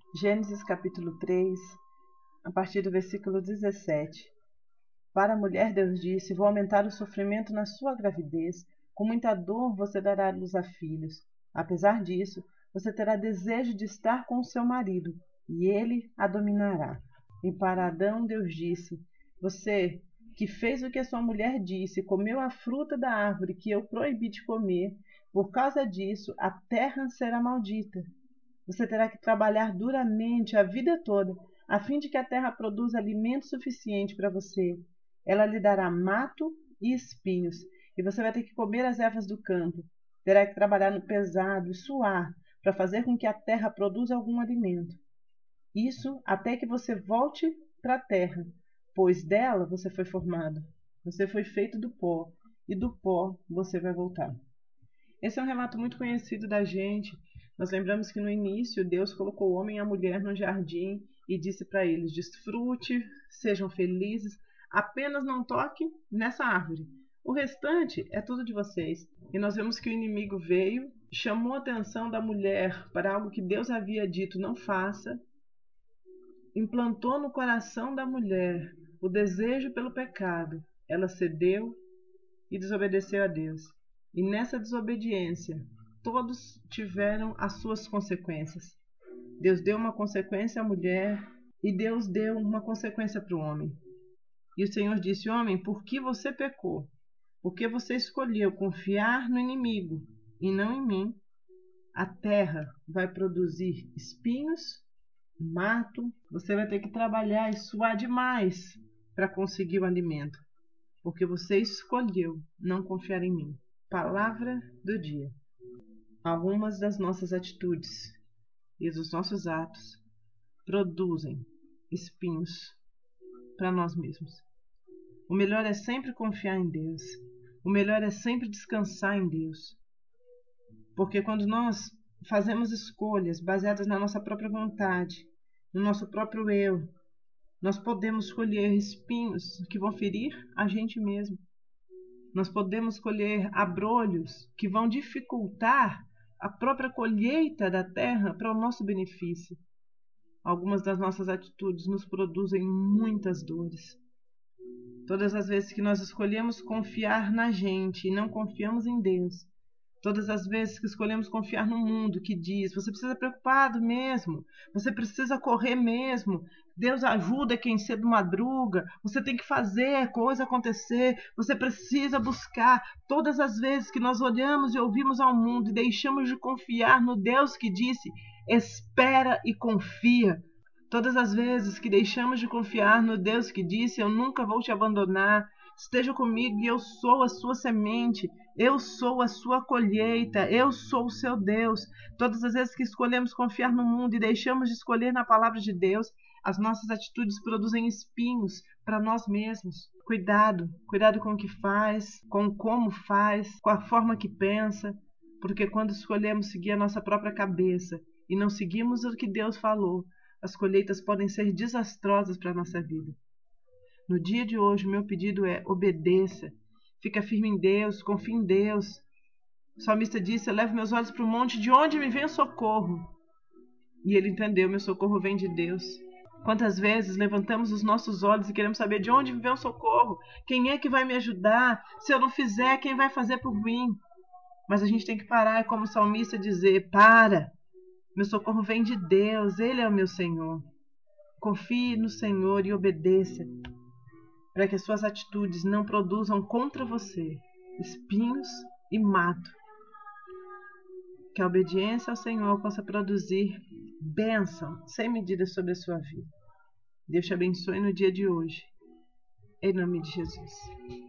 Gênesis capítulo 3, a partir do versículo 17. Para a mulher Deus disse: vou aumentar o sofrimento na sua gravidez, com muita dor você dará à luz a filhos. Apesar disso, você terá desejo de estar com o seu marido, e ele a dominará. E para Adão Deus disse: você que fez o que a sua mulher disse, comeu a fruta da árvore que eu proibi de comer, por causa disso a terra será maldita. Você terá que trabalhar duramente a vida toda, a fim de que a terra produza alimento suficiente para você. Ela lhe dará mato e espinhos, e você vai ter que comer as ervas do campo. Terá que trabalhar no pesado e suar, para fazer com que a terra produza algum alimento. Isso até que você volte para a terra, pois dela você foi formado. Você foi feito do pó, e do pó você vai voltar. Esse é um relato muito conhecido da gente. Nós lembramos que no início Deus colocou o homem e a mulher no jardim e disse para eles: desfrute, sejam felizes, apenas não toque nessa árvore. O restante é tudo de vocês. E nós vemos que o inimigo veio, chamou a atenção da mulher para algo que Deus havia dito: não faça, implantou no coração da mulher o desejo pelo pecado. Ela cedeu e desobedeceu a Deus. E nessa desobediência, todos tiveram as suas consequências. Deus deu uma consequência à mulher e Deus deu uma consequência para o homem. E o Senhor disse: homem, por que você pecou? Porque você escolheu confiar no inimigo e não em mim. A terra vai produzir espinhos, mato, você vai ter que trabalhar e suar demais para conseguir o alimento, porque você escolheu não confiar em mim. Palavra do dia. Algumas das nossas atitudes e dos nossos atos produzem espinhos para nós mesmos. O melhor é sempre confiar em Deus. O melhor é sempre descansar em Deus. Porque quando nós fazemos escolhas baseadas na nossa própria vontade, no nosso próprio eu, nós podemos colher espinhos que vão ferir a gente mesmo. Nós podemos colher abrolhos que vão dificultar a própria colheita da terra para o nosso benefício. Algumas das nossas atitudes nos produzem muitas dores. Todas as vezes que nós escolhemos confiar na gente e não confiamos em Deus, todas as vezes que escolhemos confiar no mundo que diz: você precisa estar preocupado mesmo, você precisa correr mesmo, Deus ajuda quem cedo madruga, você tem que fazer a coisa acontecer, você precisa buscar. Todas as vezes que nós olhamos e ouvimos ao mundo e deixamos de confiar no Deus que disse: espera e confia. Todas as vezes que deixamos de confiar no Deus que disse: eu nunca vou te abandonar, esteja comigo e eu sou a sua semente, eu sou a sua colheita, eu sou o seu Deus. Todas as vezes que escolhemos confiar no mundo e deixamos de escolher na palavra de Deus, as nossas atitudes produzem espinhos para nós mesmos. Cuidado com o que faz, com como faz, com a forma que pensa, porque quando escolhemos seguir a nossa própria cabeça e não seguimos o que Deus falou, as colheitas podem ser desastrosas para a nossa vida. No dia de hoje, o meu pedido é: obedeça, fica firme em Deus, confie em Deus. O salmista disse: eu levo meus olhos para o monte, de onde me vem o socorro? E ele entendeu: meu socorro vem de Deus. Quantas vezes levantamos os nossos olhos e queremos saber de onde vem o socorro? Quem é que vai me ajudar? Se eu não fizer, quem vai fazer por mim? Mas a gente tem que parar, como o salmista, dizer: para! Meu socorro vem de Deus, Ele é o meu Senhor. Confie no Senhor e obedeça, para que as suas atitudes não produzam contra você espinhos e mato. Que a obediência ao Senhor possa produzir bênção sem medida sobre a sua vida. Deus te abençoe no dia de hoje. Em nome de Jesus.